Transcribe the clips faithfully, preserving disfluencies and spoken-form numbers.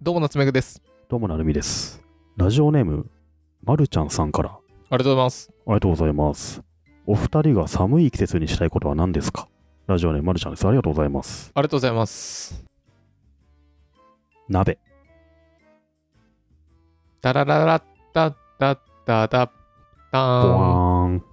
どうも夏目ぐです。 どうもなるみです。ラジオネームまるちゃんさんからありがとうございます。 ありがとうございます。お二人が寒い季節にしたいことは何ですか？ラジオネームまるちゃんです。ありがとうございます。 ありがとうございます。 鍋。 タラララッタッタッタタッターン。 ボワーン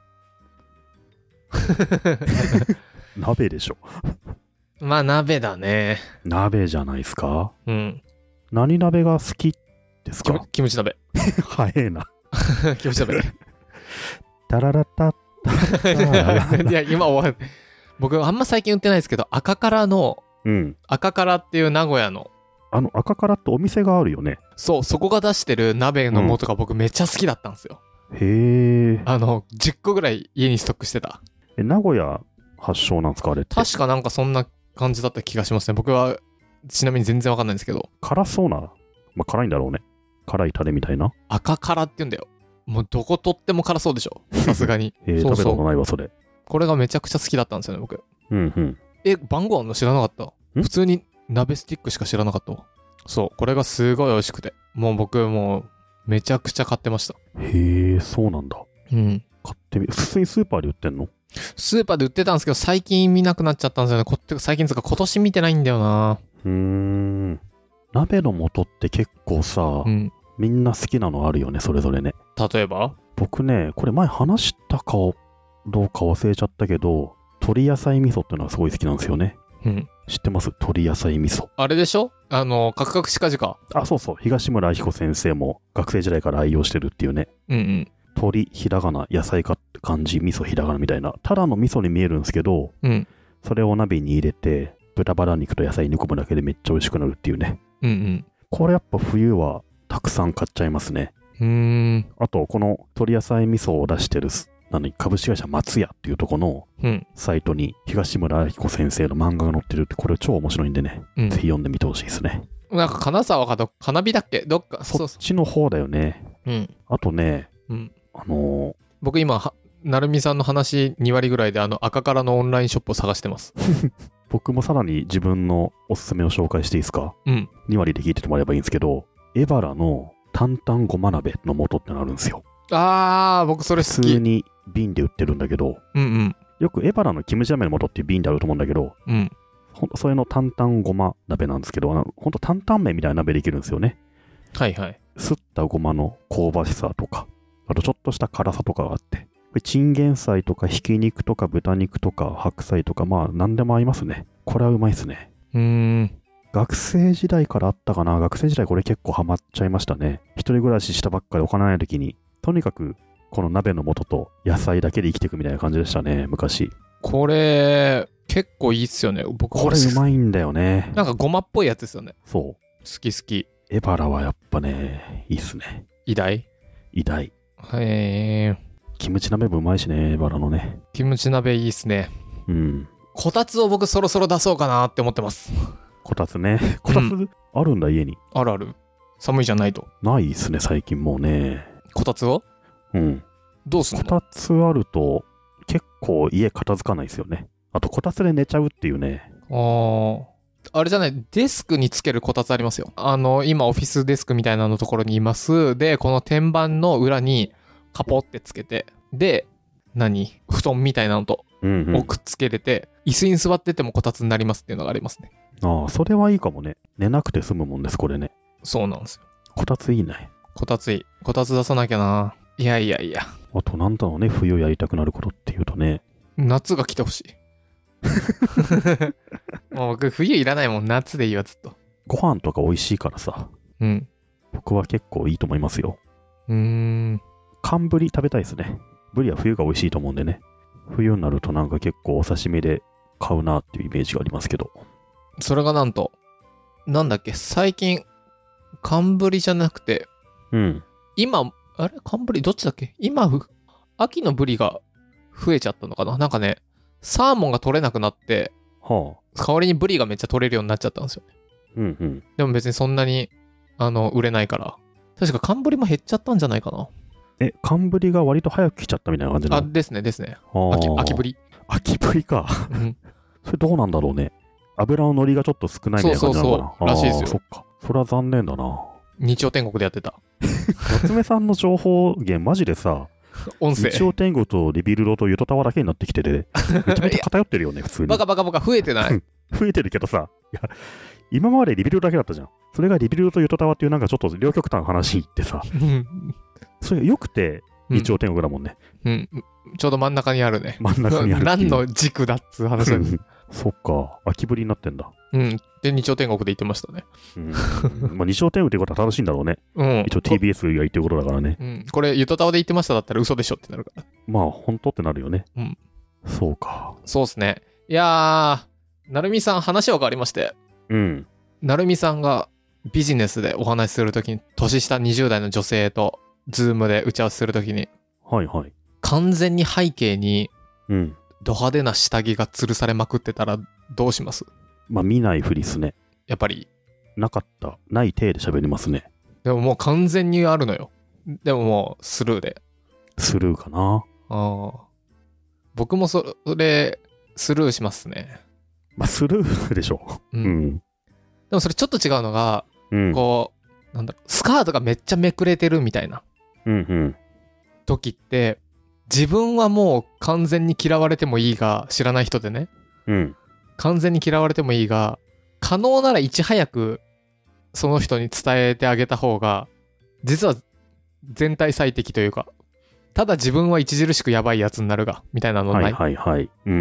鍋でしょ。 まあ鍋だね。 鍋じゃないですか。 うん。 何鍋が好きですか？ キムチ鍋。 早えな。 キムチ鍋。 タララタッタッタいや今は僕あんま最近売ってないですけど、赤からの、 うん。 赤からっていう名古屋のあの赤からってお店があるよね。 そう、そこが出してる鍋の素が僕めっちゃ好きだったんですよ。 へえ。 あのじゅっこぐらい家にストックしてた。 え、名古屋発祥なんですかあれって？ 確かなんかそんな感じだった気がしますね。僕はちなみに全然わかんないんですけど。 辛そうな、まあ、辛いんだろうね。辛いタレみたいな。 赤辛って言うんだよ。もうどこ取っても辛そうでしょ、さすがに。 えー、 そうそう、 食べたことないわそれ。 これがめちゃくちゃ好きだったんですよね僕。 うんうん。 え、番号あんの知らなかった。普通に鍋スティックしか知らなかったわ。そう、これがすごい美味しくて、もう僕もうめちゃくちゃ買ってました。 へえ、そうなんだ。 うん。 買ってみ、普通にスーパーで売ってんの？ スーパーで売ってたんですけど最近見なくなっちゃったんですよね。こって最近つか今年見てないんだよな。 うーん。鍋の素って結構さ、 うん、 みんな好きなのあるよね、それぞれね。 例えば僕ね、これ前話したかどうか忘れちゃったけど、鶏野菜味噌ってのはすごい好きなんですよね。 うん。 知ってます？鶏野菜味噌。 あれでしょ、あのカクカクしかじか。 あ、そうそう。東村明子先生も学生時代から愛用してるっていうね。 うんうん。 鶏ひらがな、野菜かって漢字、味噌ひらがなみたいな、ただの味噌に見えるんですけど、 うん、それを鍋に入れて豚バラ肉と野菜煮込むだけでめっちゃ美味しくなるっていうね。 うんうん。 これやっぱ冬はたくさん買っちゃいますね。 うーん。 あとこの鶏野菜味噌を出してる何株式会社松屋っていうとこのサイトに東村明子先生の漫画が載ってるって、これ超面白いんでね、うん、ぜひ読んでみてほしいですね。 なんか金沢かど花火だっけどっかそっちの方だよね。 うん。 あとね、 うん、 あのー、 僕今なるみさんの話に割ぐらいであの赤からのオンラインショップを探してます僕もさらに自分のおすすめを紹介していいですか？ うん。 に割で聞いててもらえばいいんですけど、エバラの担々ごま鍋の素ってのあるんですよ。 あー、僕それ好き。 普通に瓶で売ってるんだけど、 うんうん、 よくエバラのキムチ鍋の素っていう瓶であると思うんだけど、 うん、 ほんとそれの担々ごま鍋なんですけど、ほんと担々麺みたいな鍋できるんですよね。 はいはい。 すったごまの香ばしさとか、あとちょっとした辛さとかがあって、これチンゲン菜とかひき肉とか豚肉とか白菜とか、まあ何でも合いますね。これはうまいっすね。 うーん。 学生時代からあったかな。学生時代これ結構ハマっちゃいましたね。一人暮らししたばっかりお金ない時に、とにかくこの鍋の素と野菜だけで生きていくみたいな感じでしたね、昔。 これ結構いいっすよね。僕これうまいんだよね。 なんかごまっぽいやつですよね。 そう。 好き好き。 エバラはやっぱね、いいっすね。 偉大偉大。 へー。 キムチ鍋もうまいしね、エバラのね。 キムチ鍋いいっすね。 うん。 こたつを僕そろそろ出そうかなって思ってます。 こたつね。こたつあるんだ、うん、家に。 あるある。寒いじゃないと。 ないっすね、最近もうね。 こたつを？ うん。 どうすんの？ こたつあると結構家片付かないですよね。あとこたつで寝ちゃうっていうね。 あー。あれじゃない、デスクにつけるこたつありますよ。あの、今オフィスデスクみたいなのところにいます。で、この天板の裏にカポってつけて、で、何？布団みたいなのと、 うんうん、 をくっつけれて、椅子に座っててもこたつになりますっていうのがありますね。 ああ、それはいいかもね。寝なくて済むもんです、これね。 そうなんですよ。 こたついいね。 こたついい。こたつ出さなきゃな。いやいやいや。 あとなんだろうね、冬やりたくなることっていうとね。 夏が来てほしい。もう僕冬いらないもん。夏でいいわずっと。 ご飯とか美味しいからさ。 うん。 僕は結構いいと思いますよ。 うーん。 寒ブリ食べたいですね。ブリは冬が美味しいと思うんでね。冬になるとなんか結構お刺身で買うなっていうイメージがありますけど。 それがなんと、なんだっけ、最近、寒ブリじゃなくて、 うん。 今、あれ寒ブリどっちだっけ今、秋のブリが増えちゃったのかな。なんかね、サーモンが取れなくなって、 はあ、 代わりにブリがめっちゃ取れるようになっちゃったんですよね。 うんうん。 でも別にそんなに、あの、売れないから。確か寒ブリも減っちゃったんじゃないかな。 え、寒ブリが割と早く来ちゃったみたいな感じなの？ あ、ですね、ですね。 秋、 秋ブリ。 秋ブリか。それどうなんだろうね。油の乗りがちょっと少ないみたいな感じなのかな。 そうそうそう。らしいですよ。 そっか。 それは残念だな。 日曜天国でやってた。 夏目さんの情報源マジでさ、 音声。 日曜天国とリビルドとユトタワだけになってきてて、めちゃめちゃ偏ってるよね、普通に。 バカバカバカ増えてない。 増えてるけどさ、いや、今までリビルドだけだったじゃん。それがリビルドとユトタワっていうなんかちょっと両極端の話ってさ、それが良くて日曜天国だもんね、 うんうん。ちょうど真ん中にあるね。 真ん中にある。 何の軸だっつう話だね。 そっか、秋ぶりになってんだ。 うん。で、日曜天国で言ってましたね。 うん。まあ、日曜天国ってことは正しいんだろうね。 うん。 一応 ティービーエス が言ってることだからね。 うん。これ、ユトタワで言ってましただったら嘘でしょってなるから。 まあ、本当ってなるよね。 うん。 そうか。 そうっすね。いやー、なるみさん話は変わりまして。 うん。 なるみさんがビジネスでお話しするときに、年下にじゅう代の女性と、ズームで打ち合わせするときに、 はいはい。 完全に背景に、 うん。 ド派手な下着が吊るされまくってたらどうします？ まあ見ないふりっすね。 やっぱり。 なかった。ない体で喋りますね。 でももう完全にあるのよ。でももうスルーで。 スルーかな。 ああ。僕もそれ、スルーしますね。 まあスルーでしょ。 うん。 うん、 でもそれちょっと違うのが、 うん、 こう、なんだろう、スカートがめっちゃめくれてるみたいな。 うんうん。 時って、自分はもう完全に嫌われてもいいが、知らない人でね。 うん。 完全に嫌われてもいいが、可能ならいち早くその人に伝えてあげた方が、実は全体最適というか、ただ自分は著しくやばいやつになるが、みたいなのない？ はいはいはい。うん、うん。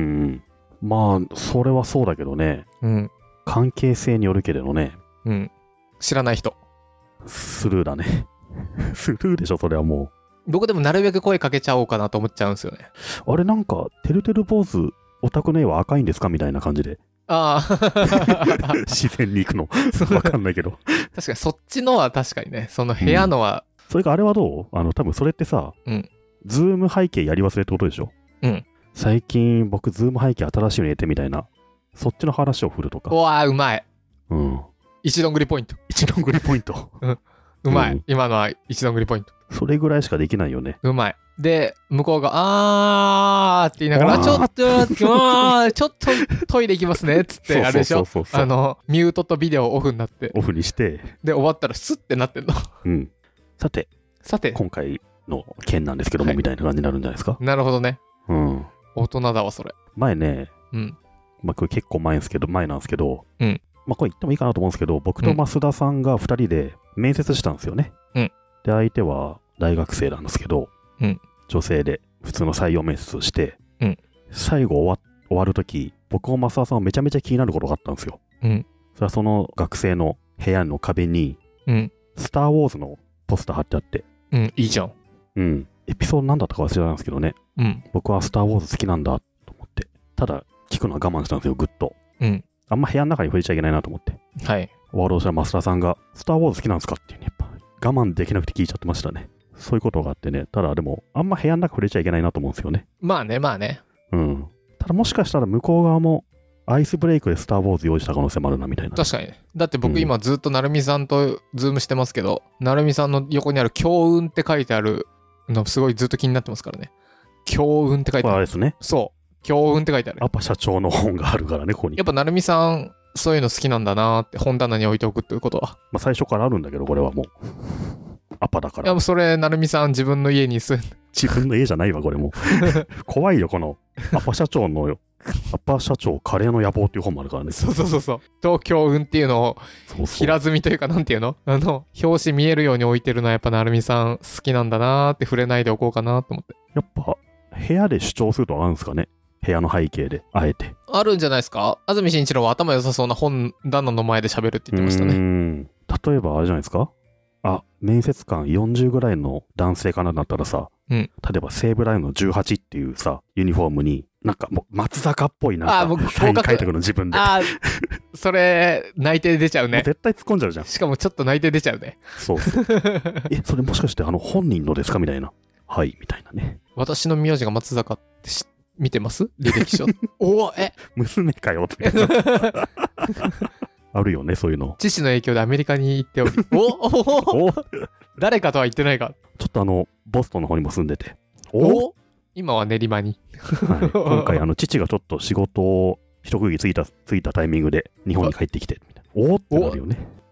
まあ、それはそうだけどね。 うん。 関係性によるけれどね。 うん。知らない人。 スルーだね。スルーでしょ、それはもう。 僕でもなるべく声かけちゃおうかなと思っちゃうんですよね。 あれなんか、てるてる坊主、オタクの絵は赤いんですかみたいな感じで。 ああ。 自然に行くの。わかんないけど。 確かにそっちのは確かにね、その部屋のは。 うん、それかあれはどう？あの、多分それってさ、 うん。 ズーム背景やり忘れってことでしょ？ うん。 最近僕、ズーム背景新しいの入れてみたいな。そっちの話を振るとか。 うわー、うまい。 うん。 一どんぐりポイント。 一どんぐりポイント。 うん。うまい、 うん。 今のは一どんぐりポイント。 それぐらいしかできないよね。 うまい。で、向こうが、あーって言いながら、ちょっと、あーちょっとトイレ行きますねっつって、あれでしょ？あの、ミュートとビデオオフになって。 オフにして。 で、終わったらスッてなってんの。 うん。さて、 さて、 今回の件なんですけども、はい、みたいな感じになるんじゃないですか。 なるほどね。 うん。 大人だわ、それ。 前ね、 うん。 まあ、これ結構前ですけど、前なんですけど、 うん。 まあ、これ言ってもいいかなと思うんですけど、僕と増田さんがふたりで面接したんですよね。 うん。 で、相手は大学生なんですけど、 うん。 女性で普通の採用面接をして、 うん。 最後終わ、終わるとき、僕も増田さんはめちゃめちゃ気になることがあったんですよ。 うん。 それはその学生の部屋の壁に、 うん。 スター・ウォーズのポスター貼ってあって。 うん、いいじゃん。 うん。エピソード何だったか忘れたんですけどね。 うん。 僕はスター・ウォーズ好きなんだと思って。ただ、聞くのは我慢したんですよ、ぐっと。 うん。 あんま部屋の中に触れちゃいけないなと思って。 はい。 終わろうとしたら増田さんが、スター・ウォーズ好きなんですかっていうね、やっぱ我慢できなくて聞いちゃってましたね。そういうことがあってね。ただでも、あんま部屋の中触れちゃいけないなと思うんですよね。 まあね、まあね。 うん。ただもしかしたら向こう側も、アイスブレイクでスター・ウォーズ用意した可能性もあるな、みたいな。 確かにね。だって僕今ずっとなるみさんとズームしてますけど、なるみさんの横にある強運って書いてあるのすごいずっと気になってますからね。強運って書いてある。 あれですね。 そう。強運って書いてある。 やっぱ社長の本があるからね、ここに。 やっぱなるみさん、そういうの好きなんだなーって本棚に置いておくっていうことは。 まあ最初からあるんだけど、これはもう。アパだから。 いや、それ、なるみさん自分の家に住ん自分の家じゃないわ、これも。怖いよ、この、アパ社長の、アパ社長カレーの野望っていう本もあるからね。 そうそうそうそう。東京運っていうのを、そうそう平積みというか、なんていうのあの、表紙見えるように置いてるのはやっぱなるみさん好きなんだなーって触れないでおこうかなと思って。 やっぱ、部屋で主張するとあるんですかね。部屋の背景で、あえて。 あるんじゃないですか。安住紳一郎は頭良さそうな本棚の前で喋るって言ってましたね。 うーん。例えばあれじゃないですか。あ、面接官よんじゅうぐらいの男性かなだったらさ、 うん、 例えば西武ライオンのじゅうはちっていうさ、ユニフォームに、なんかもう松坂っぽいなんか、 あ、僕サイン書いてくるの自分で。 あ、それ、内定出ちゃうね。 絶対突っ込んじゃうじゃん。 しかもちょっと内定出ちゃうね。 そうそう。え、それもしかしてあの本人のですかみたいな。はい、みたいなね。 私の名字が松坂って知見てます履歴書。おえ娘かよって。あるよね、そういうの。 父の影響でアメリカに行っており。おお誰かとは言ってないが。 ちょっとあの、ボストンの方にも住んでて。 お今は練馬に。 はい、今回、あの、父がちょっと仕事を一区切りついた、ついたタイミングで日本に帰ってきて、みたいな。おーってなるよね。 ほら。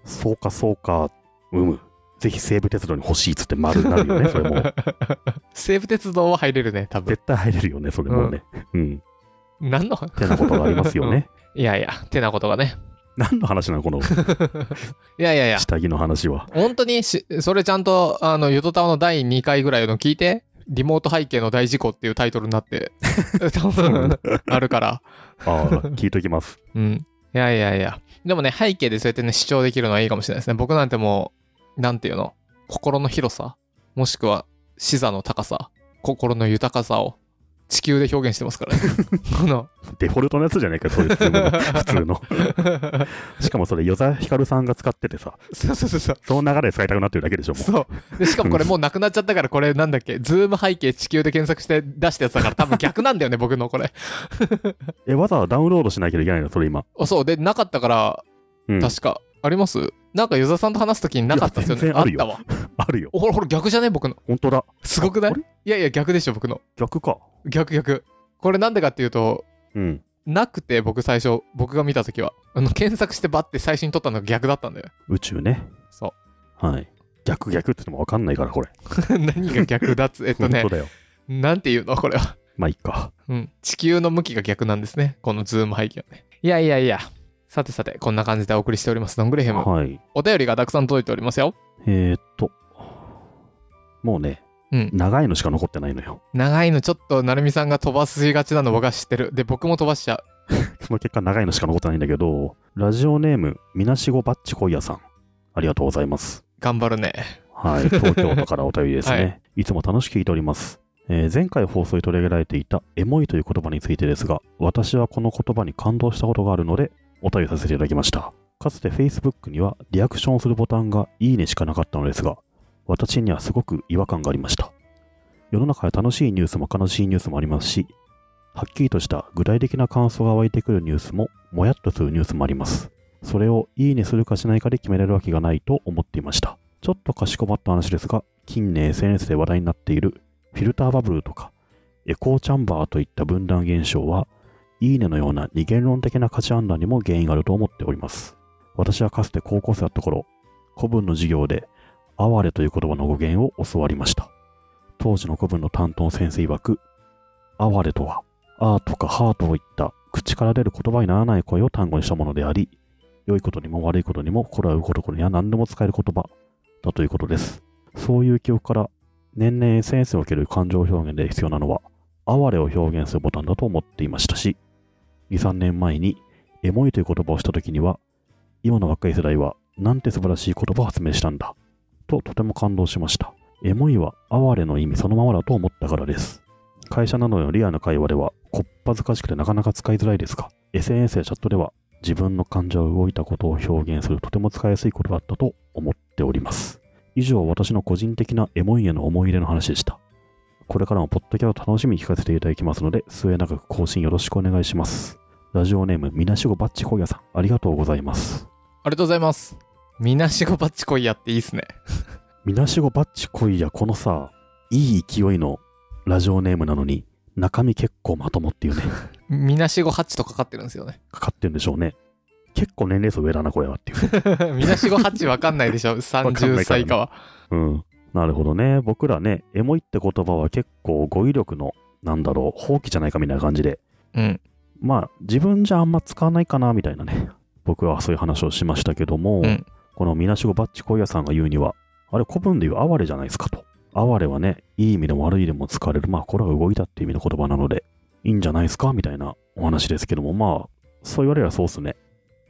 そうかそうか、うむ。ぜひ西武鉄道に欲しいっつって丸になるよね、それも。 西武鉄道は入れるね、多分。 絶対入れるよね、それもね。うん。 何のてなことがありますよね。 いやいや、てなことがね。 何の話なのこのいやいやいや、 下着の話は。 本当にし、それちゃんと、あの、ゆとたわのだいにかいぐらいの聞いて、リモート背景の大事故っていうタイトルになって、多分、あるから。 ああ、聞いときます。 うん。いやいやいや。でもね、背景でそうやってね、主張できるのはいいかもしれないですね。僕なんてもう、なんていうの、心の広さ、もしくは視座の高さ、心の豊かさを地球で表現してますからね。このデフォルトのやつじゃないか、そういう普通の。普通のしかもそれ、与座ひかるさんが使っててさ、 そうそうそうそう。 その流れで使いたくなってるだけでしょ、もう。 そうで。しかもこれもうなくなっちゃったから、これなんだっけ、ズーム背景地球で検索して出したやつだから、多分逆なんだよね、僕のこれ。 え、わざわざダウンロードしなきゃいけないの、それ今。 そう、で、なかったから、 うん、 確か。ありますなんか、与座さんと話すときになかったですよね。 あるよ。 あったわ。 あるよ。 ほら、ほら、逆じゃね僕の。 本当だ。 すごくない？いやいや、逆でしょ、僕の。 逆か。 逆逆。これなんでかっていうと、 うん。 なくて、僕最初、僕が見たときは、あの、検索してバッて最初に撮ったのが逆だったんだよ。 宇宙ね。 そう。はい。逆逆って言っても分かんないから、これ。 何が逆だっつ、えっとね、 本当だよ。 なんていうのこれは。 まあいいか。 うん。地球の向きが逆なんですね。このズーム背景はね。いやいやいや。さてさて、こんな感じでお送りしております、ドングレヘム。 はい。 お便りがたくさん届いておりますよ。 えーっと、もうね、 うん、 長いのしか残ってないのよ。 長いのちょっと、なるみさんが飛ばしがちなの僕は知ってる。で、僕も飛ばしちゃう。 その結果、長いのしか残ってないんだけど、ラジオネーム、みなしごバッチコイヤさん。ありがとうございます。 頑張るね。 はい。東京都からお便りですね。はい、いつも楽しく聞いております。えー、前回放送に取り上げられていたエモいという言葉についてですが、私はこの言葉に感動したことがあるので、お便りさせていただきました。かつて Facebook にはリアクションするボタンがいいねしかなかったのですが、私にはすごく違和感がありました。世の中で楽しいニュースも悲しいニュースもありますし、はっきりとした具体的な感想が湧いてくるニュースももやっとするニュースもあります。それをいいねするかしないかで決められるわけがないと思っていました。ちょっとかしこまった話ですが、近年 エスエヌエス で話題になっているフィルターバブルとかエコーチャンバーといった分断現象は、いいねのような二元論的な価値判断にも原因があると思っております。私はかつて高校生だった頃、古文の授業で哀れという言葉の語源を教わりました。当時の古文の担当の先生曰く、哀れとは、あーとかはーといった口から出る言葉にならない声を単語にしたものであり、良いことにも悪いことにも心を動くことには何でも使える言葉だということです。そういう記憶から、年々 エスエヌエス における感情表現で必要なのは、哀れを表現するボタンだと思っていましたし、に、さんねんまえにエモいという言葉をしたときには、今の若い世代はなんて素晴らしい言葉を発明したんだととても感動しました。エモいは哀れの意味そのままだと思ったからです。会社などのリアルな会話ではこっぱずかしくてなかなか使いづらいですが、 エスエヌエス やチャットでは自分の感情が動いたことを表現するとても使いやすいことだったと思っております。以上、私の個人的なエモいへの思い入れの話でした。これからもポッドキャスト楽しみに聞かせていただきますので、末永く更新よろしくお願いします。ラジオネームみなしごバッチコイヤさん、ありがとうございます。 ありがとうございます。みなしごバッチコイヤっていいっすね。 みなしごバッチコイヤ、このさ、いい勢いのラジオネームなのに、中身結構まともっていうね。 みなしごはちとかかってるんですよね。 かかってるんでしょうね。結構年齢層上だな、これはっていう。 みなしごはちわかんないでしょ、さんじゅっさい以下は。 うん。なるほどね。僕らね、エモいって言葉は結構語彙力の、なんだろう、放棄じゃないかみたいな感じで。 うん。 まあ、自分じゃあんま使わないかな、みたいなね。僕はそういう話をしましたけども、うん、このみなしごバッチコイヤさんが言うには、あれ古文で言う哀れじゃないですかと。哀れはね、いい意味でも悪い意味でも使われる。まあ、これは動いたっていう意味の言葉なので、いいんじゃないですかみたいなお話ですけども、まあ、そう言われればそうっすね。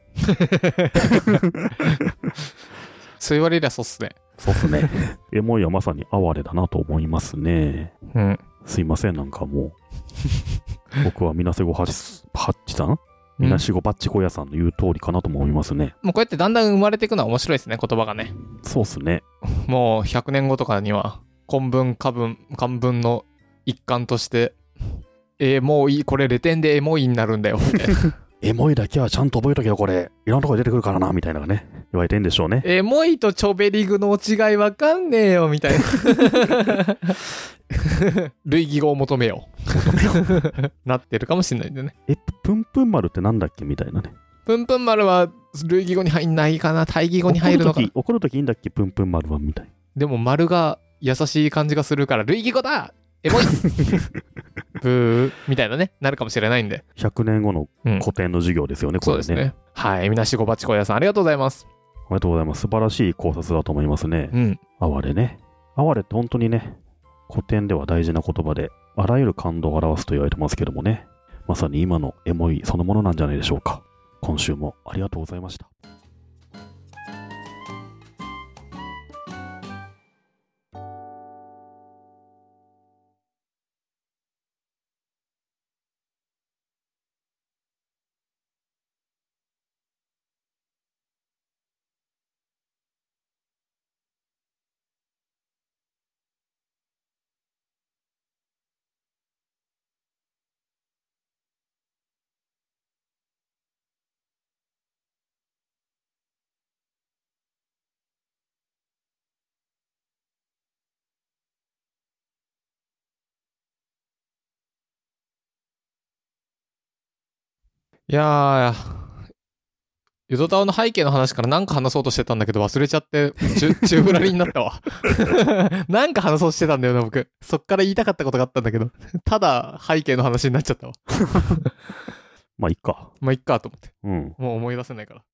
そう言われりゃそうっすね。 そうっすね。エモいはまさに哀れだなと思いますね。 うん。 すいません、なんかもう。僕はみなしごハッチさんみなしごバッチコイヤさんの言う通りかなとも思いますね。 もうこうやってだんだん生まれていくのは面白いですね、言葉がね。 そうっすね。 もうひゃくねんごとかには、根文、漢文、漢文の一環として、えー、もういい、これレ点でエモいになるんだよ、みたいな。 エモいだけはちゃんと覚えとけよ、これ。いろんなところ出てくるからな、みたいなのがね、言われてんでしょうね。 エモいとチョベリグの違いわかんねえよ、みたいな。類義語を求めよう。求めよう。なってるかもしれないんでね。 え、プンプン丸ってなんだっけみたいなね。 プンプン丸は類義語に入んないかな、対義語に入るのかな。 怒るとき、怒るときいいんだっけ、プンプン丸はみたい。 でも丸が優しい感じがするから類義語だエモいブーみたいなね、なるかもしれないんで。 ひゃくねんごのうん古典の授業ですよね、これね。 そうですね。はい。みなしごばちこ屋さんありがとうございます。 ありがとうございます。素晴らしい考察だと思いますね。 うん。 哀れね。哀れって本当にね、古典では大事な言葉で、あらゆる感動を表すと言われてますけどもね。まさに今のエモいそのものなんじゃないでしょうか。今週もありがとうございました。 いやー、ゆとたわの背景の話からなんか話そうとしてたんだけど忘れちゃって中中ぶらりになったわなんか話そうとしてたんだよな僕。そっから言いたかったことがあったんだけどただ背景の話になっちゃったわまあいっか。 まあいっかと思って、 うん。 もう思い出せないから。